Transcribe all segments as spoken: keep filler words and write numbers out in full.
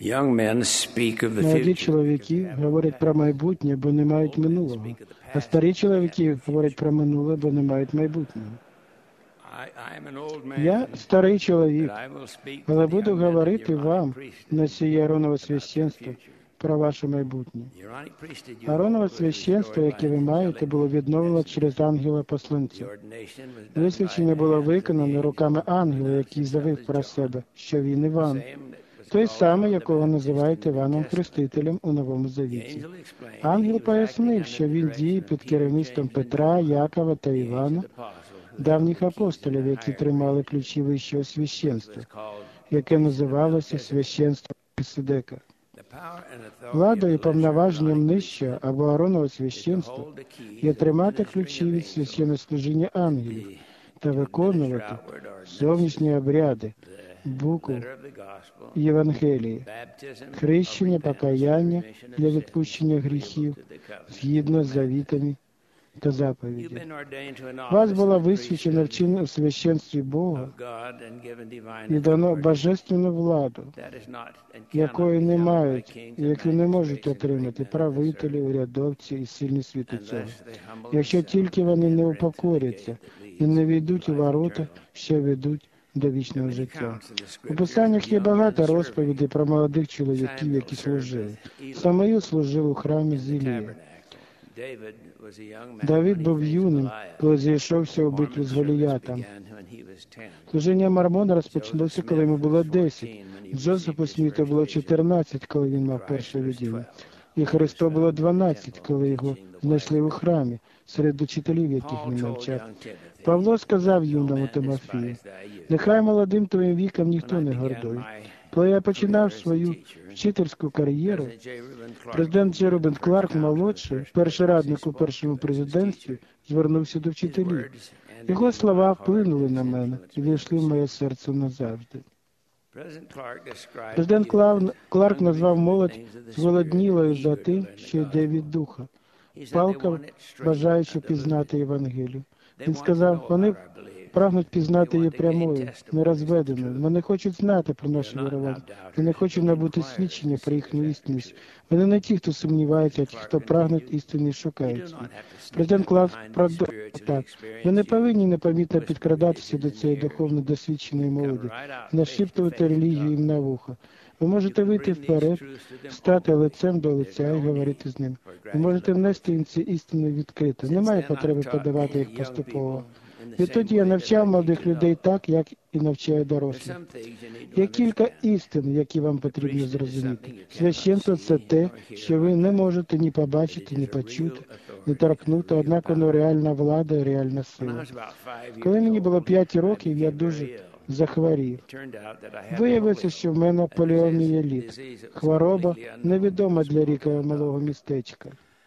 Молоді чоловіки говорять про майбутнє, бо не мають минулого. А старі чоловіки говорять про минуле, бо не мають майбутнього. Я старий чоловік, але буду говорити вам, носії Ааронового священства, про ваше майбутнє. Ааронове священство, яке ви маєте, було відновлено через ангела-посланця. Висвячення було виконано руками ангела, який заявив про себе, що він Іван. Той самий, якого називають Іваном Хрестителем у Новому Завіті. Ангел пояснив, що він діє під керівництвом Петра, Якова та Івана, давніх апостолів, які тримали ключі вищого священства, яке називалося священство Мельхиседека. Влада і повноваженням нижчого або Ааронового священства є тримати ключі від священнослужіння ангелів та виконувати зовнішні обряди, букву Євангелії, хрещення, покаяння для відпущення гріхів згідно з завітами та заповіді. Вас було висвячено в чин у священстві Бога і дано божественну владу, якої не мають і яку не можуть отримати правителі, урядовці і сильні світу цього, якщо тільки вони не упокоряться і не війдуть у ворота, що ведуть до вічного життя. У Писаннях є багато розповідей про молодих чоловіків, які служили. Самуїл служив у храмі з Ілією. Давид був юним, коли зійшовся у битві з Голіятом. Служіння Мормона розпочалося, коли йому було десять. Джозефу Сміту було чотирнадцять, коли він мав перше видіння. І Христу було дванадцять, коли його знайшли у храмі, серед учителів, яких він навчав. Павло сказав юному Тимофію: «Нехай молодим твоїм віком ніхто не гордує». Коли я починав свою вчительську кар'єру, президент Джей Рубен Кларк молодший, перший радник у першому президентстві, звернувся до вчителів. Його слова вплинули на мене і війшли в моє серце назавжди. Президент Кларк назвав молодь зголоднілою за тим, що йде від духа, палка, бажаючи пізнати Євангелію. Він сказав, вони прагнуть пізнати її прямою, нерозведеною. Вони хочуть знати про наше вірування. Вони хочуть набути свідчення про їхню істинність. Вони не ті, хто сумнівається, а ті, хто прагнуть істини і шукають її. Президент Кларк продовжив так. Ви не повинні непомітно підкрадатися до цієї духовно досвідченої молоді, нашіптувати релігію їм на вухо. Ви можете вийти вперед, стати лицем до лиця і говорити з ним. Ви можете внести їм ці істини відкрито. Немає потреби подавати їх поступово. Відтоді я навчав молодих людей так, як і навчаю дорослих. Є кілька істин, які вам потрібно зрозуміти. Священство – це те, що ви не можете ні побачити, ні почути, ні торкнути, однак воно реальна влада і реальна сила. Коли мені було п'ять років, я дуже захворів. Виявилося, що в мене поліомієліт. Хвороба невідома для ріка малого містечка.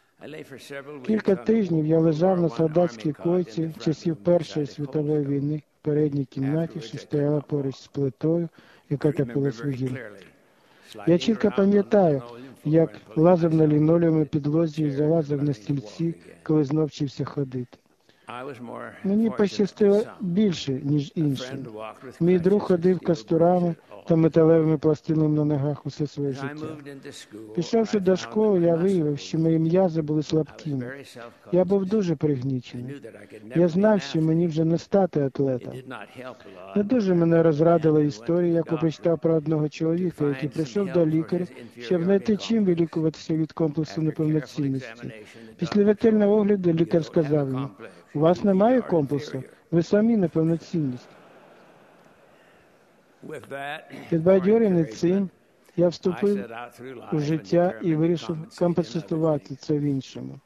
Кілька тижнів я лежав на солдатській койці часів Першої світової війни в передній кімнаті, що стояла поруч з плитою, яка топилась вугілля. Я чітко пам'ятаю, як лазив на лінолеумі підлозі і залазив на стільці, коли знов вчився ходити. Мені пощастило більше, ніж іншим. Мій друг ходив кастурами та металевими пластинами на ногах усе своє життя. Пішовши до школи, я виявив, що мої м'язи були слабкими. Я був дуже пригнічений. Я знав, що мені вже не стати атлетом. Не дуже мене розрадила історія, яку прочитав про одного чоловіка, який прийшов до лікаря, щоб знайти чим вилікуватися від комплексу неповноцінності. Після ретельного огляду лікар сказав йому: «У вас немає комплексу, ви самі неповноцінність». Підбадьорений цим, я вступив у життя і вирішив компенсувати це в іншому.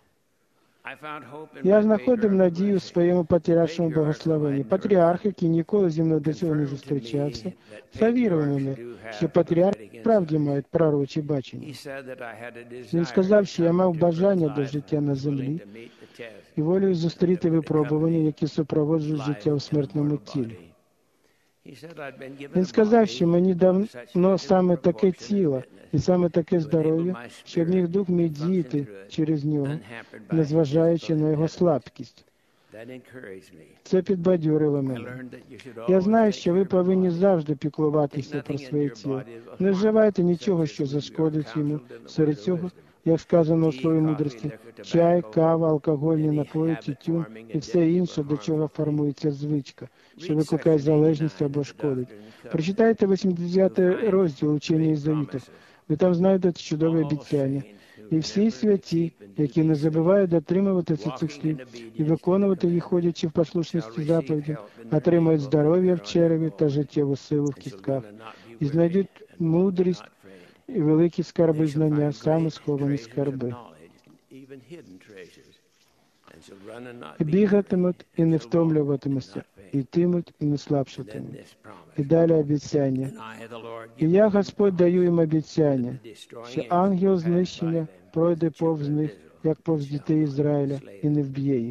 Я знаходив надію в своєму патріаршому благословенні. Патріарх, який ніколи зі мною до цього не зустрічався, завірив мене, що патріархи справді мають пророчі бачення. Він сказав, що я мав бажання до життя на землі і волею зустріти випробування, які супроводжують життя у смертному тілі. Він сказав, що мені давно саме таке тіло і саме таке здоров'я, щоб міг дух мій діяти через нього, незважаючи на його слабкість. Це підбадьорило мене. Я знаю, що ви повинні завжди піклуватися про своє тіло. Не вживайте нічого, що зашкодить йому. Серед цього, як сказано у Слові мудрості, чай, кава, алкогольні напої, тютюн і все інше, до чого формується звичка, що викликає залежність або шкодить. Прочитайте вісімдесятий розділ Учення із завітів. Ви там знайдете чудове обіцяння. І всі святі, які не забувають дотримуватися цих слів і виконувати їх, ходячи в послушності заповідям, отримають здоров'я в череві та життєву силу в кістках, і знайдуть мудрість і великі скарби знання, саме сховані скарби. І бігатимуть, і не втомлюватимуться, і йтимуть, і не слабшатимуть. І далі обіцяння. І я, Господь, даю їм обіцяння, що ангел знищення пройде повз них, як повз дітей Ізраїля, і не вб'є їх.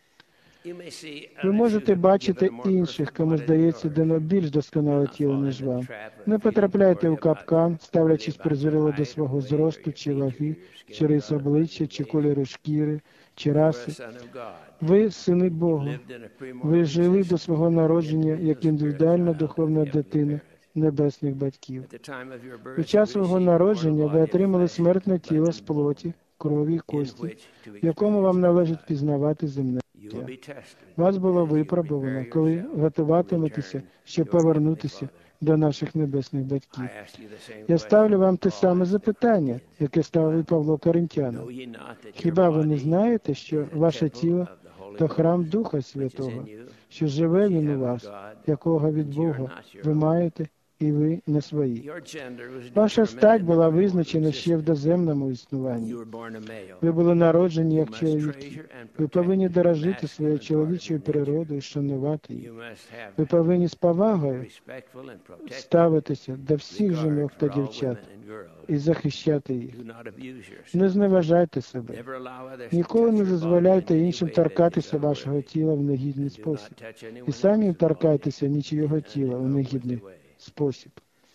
Ви можете бачити інших, кому здається, дано більш досконале тіло, ніж вам. Не потрапляйте у капкан, ставлячись призирливо до свого зросту, чи ваги, чи рис обличчя, чи кольору шкіри, чи раси. Ви – сини Бога. Ви жили до свого народження як індивідуальна духовна дитина небесних батьків. У час свого народження ви отримали смертне тіло з плоті, крові і кості, в якому вам належить пізнавати земне життя. Вас було випробовано, коли готуватиметеся, щоб повернутися до наших небесних батьків. Я ставлю вам те саме запитання, яке ставив Павло Коринтянам. Хіба ви не знаєте, що ваше тіло – то храм Духа Святого, що живе він у вас, якого від Бога ви маєте, і ви не свої. Ваша стать була визначена ще в доземному існуванні. Ви були народжені як чоловіки. Ви повинні дорожити своєю чоловічою природою і шанувати її. Ви повинні з повагою ставитися до всіх жінок та дівчат і захищати їх. Не зневажайте себе. Ніколи не дозволяйте іншим торкатися вашого тіла в негідний спосіб. І самі торкайтеся нічого тіла у негідний спосіб.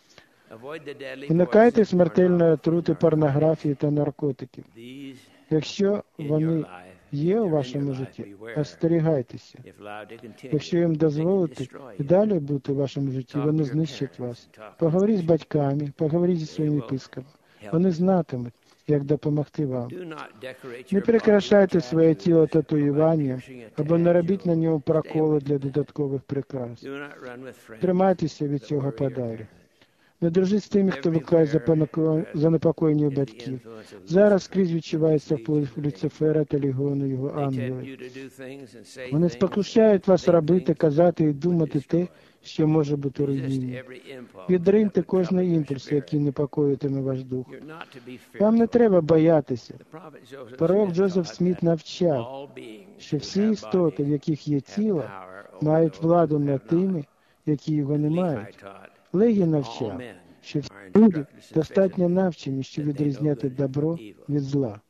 Уникайте смертельної отрути порнографії та наркотиків. Якщо вони є у вашому житті, остерігайтеся. Якщо їм дозволити і далі бути у вашому житті, вони знищать вас. Поговоріть з батьками, поговоріть зі своїм єпископом. Вони знатимуть, як допомогти вам. Не прикрашайте своє тіло татуюванням або не робіть на ньому проколи для додаткових прикрас. Тримайтеся від цього подалі. Не дружіть з тими, хто викликає занепокоєння батьків. Зараз скрізь відчувається вплив Люцифера та легіону його ангелів. Вони спокушають вас робити, казати і думати те, що може бути руйнівним. Відриньте кожний імпульс, який непокоїтиме ваш дух. Вам не треба боятися. Пророк Джозеф Сміт навчав, що всі істоти, в яких є тіло, мають владу над тими, які його не мають. Легій навчав, що всі люди достатньо навчені, щоб відрізняти добро від зла.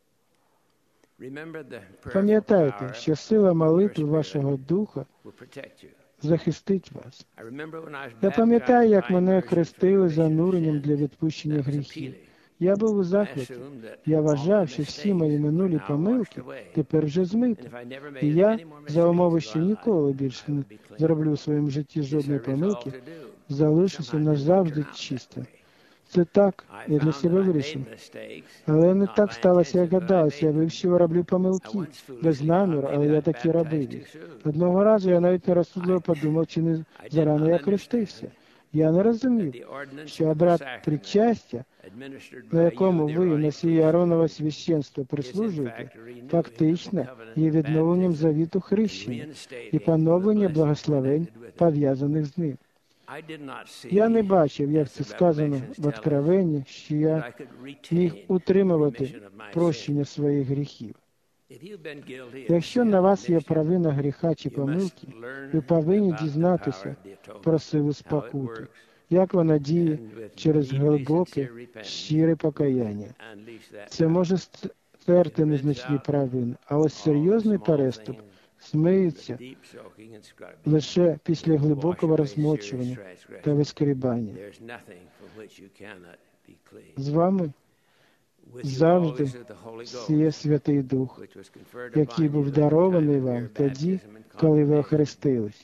Пам'ятайте, що сила молитви вашого духа захистить вас. Я пам'ятаю, як мене хрестили зануренням для відпущення гріхів. Я був у захваті. Я вважав, що всі мої минулі помилки тепер вже змиті. І я, за умови, що ніколи більше не зроблю в своєму житті жодної помилки, залишуся назавжди чистим. Це так, я для себе вирішив. Але не так сталося, як гадалося. Я вивчив, що роблю помилки. Без наміру, але я таки робив їх. Одного разу я навіть нерозсудливо подумав, чи не зарано я хрестився. Я не розумів, що обряд причастя, на якому ви, носії Ааронова священства, прислужуєте, фактично є відновленням завіту хрещення і поновлення благословень, пов'язаних з ним. Я не бачив, як це сказано в Откровенні, що я міг утримувати прощення своїх гріхів. Якщо на вас є провина гріха чи помилки, ви повинні дізнатися про силу спокути, як вона діє через глибоке, щире покаяння. Це може стерти незначні провини, а ось серйозний переступ змиється лише після глибокого розмочування та вискрібання. З вами завжди є Святий Дух, який був дарований вам тоді, коли ви охрестились.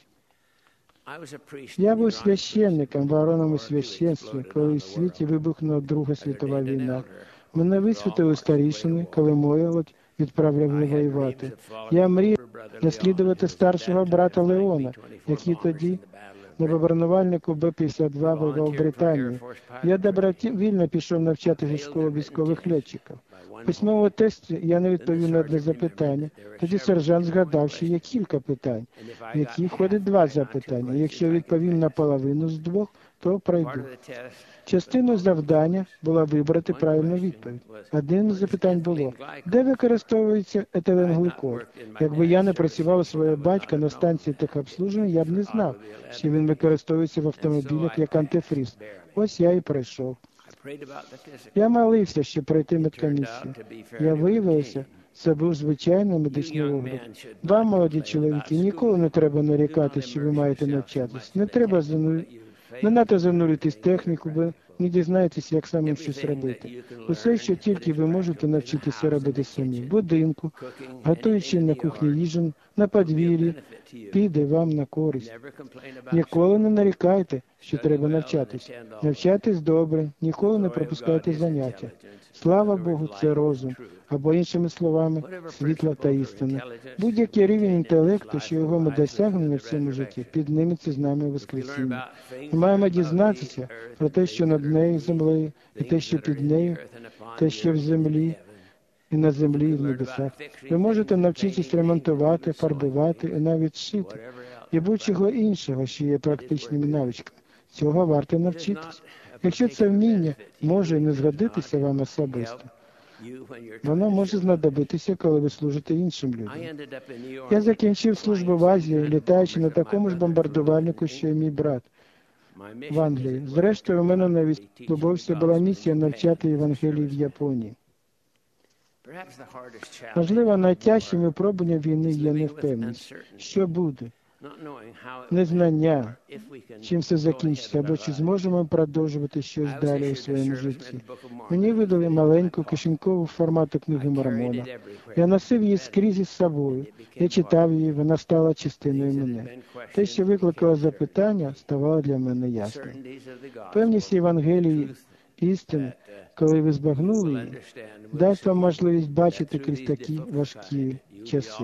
Я був священником в Аароновому священстві, коли в світі вибухнула Друга світова війна. Мене висвятили старішини, коли молодь відправляли воювати. Я мріяв наслідувати старшого брата Леона, який тоді на бомбардувальнику Б п'ятдесят два воював в Британії. Я добровільно пішов навчатися в школу військових льотчиків. В письмовому тесті я не відповів на одне запитання. Тоді сержант згадав, що є кілька питань, в які входить два запитання. Якщо відповім на половину з двох, то пройду. Частиною завдання було вибрати правильну відповідь. Одне з запитань було, де використовується етиленгликол? Якби я не працював у свого батька на станції техобслуження, я б не знав, що він використовується в автомобілях як антифриз. Ось я і пройшов. Я молився, щоб пройти медкомісію. Я виявився, це був звичайний медичний огляд. Вам, молоді чоловіки, ніколи не треба нарікати, що ви маєте навчатись. Не треба зану... не надто зануритись в техніку, ви не дізнаєтесь, як самим щось робити. Усе, що тільки ви можете навчитися робити самі. В будинку, готуючи на кухні їжу, на подвір'ї, піде вам на користь. Ніколи не нарікайте, що треба навчатись. Навчайтесь добре, ніколи не пропускайте заняття. Слава Богу, це розум, або іншими словами, світло та істина. Будь-який рівень інтелекту, що його ми досягнемо в цьому житті, підніметься з нами у Воскресінні. Ми маємо дізнатися про те, що над нею землею, і те, що під нею, те, що в землі, і на землі, і в небесах. Ви можете навчитися ремонтувати, фарбувати і навіть шити. І будь-чого іншого, що є практичними навичками. Цього варто навчитись. Якщо це вміння може не згодитися вам особисто, воно може знадобитися, коли ви служите іншим людям. Я закінчив службу в Азії, літаючи на такому ж бомбардувальнику, що й мій брат в Англії. Зрештою, у мене на військовості була місія навчати Євангелії в Японії. Можливо, найтяжчим випробуванням війни є невпевненість. Що буде? Незнання, чим все закінчиться, або чи зможемо продовжувати щось далі у своєму житті. Мені видали маленьку кишенькову формату книги Мормона. Я носив її скрізь із собою. Я читав її, вона стала частиною мене. Те, що викликало запитання, ставало для мене ясним. Певність Євангелії істини, коли ви збагнули її, дасть вам можливість бачити крізь такі важкі часи.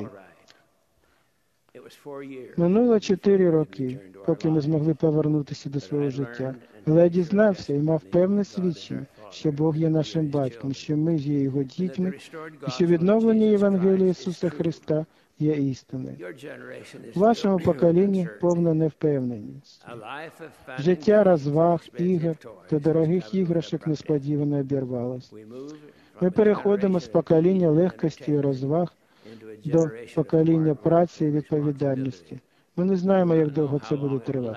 Минуло чотири роки, поки ми змогли повернутися до свого життя. Але я дізнався і мав певне свідчення, що Бог є нашим батьком, що ми є Його дітьми, і що відновлення Євангелія Ісуса Христа є істиною. У вашому поколінні повна невпевненість. Життя розваг, ігор та дорогих іграшок несподівано обірвалось. Ми переходимо з покоління легкості і розваг до покоління праці і відповідальності. Ми не знаємо, як довго це буде тривати.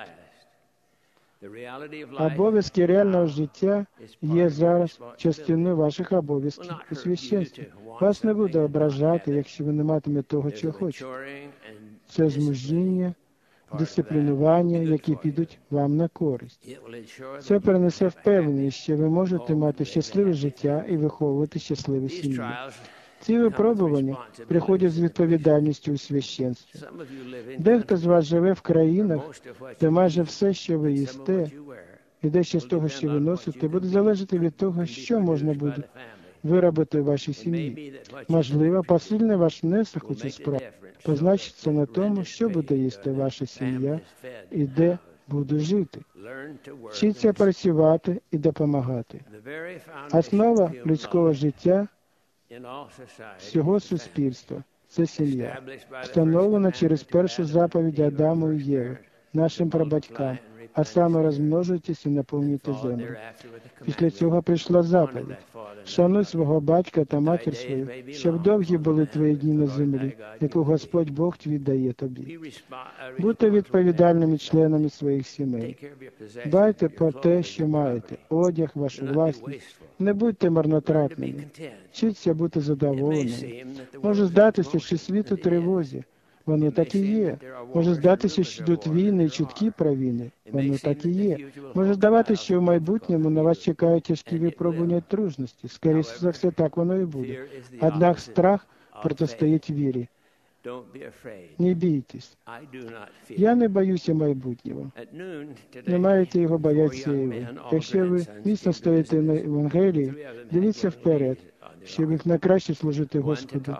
Обов'язки реального життя є зараз частиною ваших обов'язків у священстві. Вас не буде ображати, якщо ви не матимете того, чого хочете. Це змужіння, дисциплінування, які підуть вам на користь. Це принесе впевненість, що ви можете мати щасливе життя і виховувати щасливу сім'ю. Ці випробування приходять з відповідальністю у священстві. Дехто з вас живе в країнах, де майже все, що ви їсте, і дещо з того, що ви носите, буде залежати від того, що можна буде виробити в вашій сім'ї. Можливо, посильний ваш внесок у цю справу позначиться на тому, що буде їсти ваша сім'я і де буде жити. Вчіться працювати і допомагати. Основа людського життя всього суспільства – це сім'я, встановлена через першу заповідь Адаму і Єви, нашим прабатькам, а саме розмножуйтесь і наповнюйте землю. Після цього прийшла заповідь: шануй свого батька та матір свою, щоб довгі були твої дні на землі, яку Господь Бог твій дає тобі. Будьте відповідальними членами своїх сімей. Дбайте про те, що маєте, одяг, вашу власність. Не будьте марнотратними. Вчіться бути задоволеними. Може здатися, що світ у тривозі, Воно так і є. Може здатися, що йдуть війни і чутки про війни. Воно так і є. Може здаватися, що в майбутньому на вас чекають тяжкі випробування трудності. Скоріше за все, так воно і буде. Однак страх протистоїть вірі. Не бійтесь. Я не боюся майбутнього. Не маєте його боятися і ви. Якщо ви міцно стоїте на Євангелії, дивіться вперед, щоб їх найкраще служити Господу.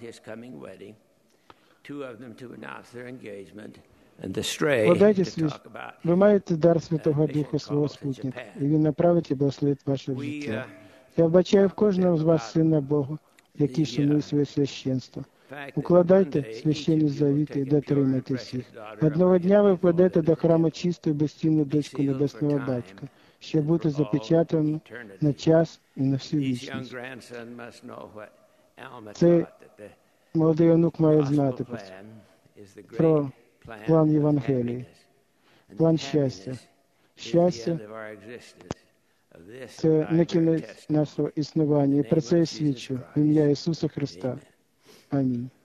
Подайте свій, ви маєте дар Святого Духа свого спутника, і Він направить і благословить ваше життя. Я вбачаю в кожному з вас Сина Бога, який шанує своє священство. Укладайте священні завіти і дотримайтесь їх. Одного дня ви вкладете до храму чисту і безцінну дочку Небесного Батька, щоб бути запечатаним на час і на всю вічність. Цей молодий онук має знати про план Євангелії, план щастя. Щастя – це не кінець нашого існування. І про це я свідчу в ім'я Ісуса Христа. Амінь.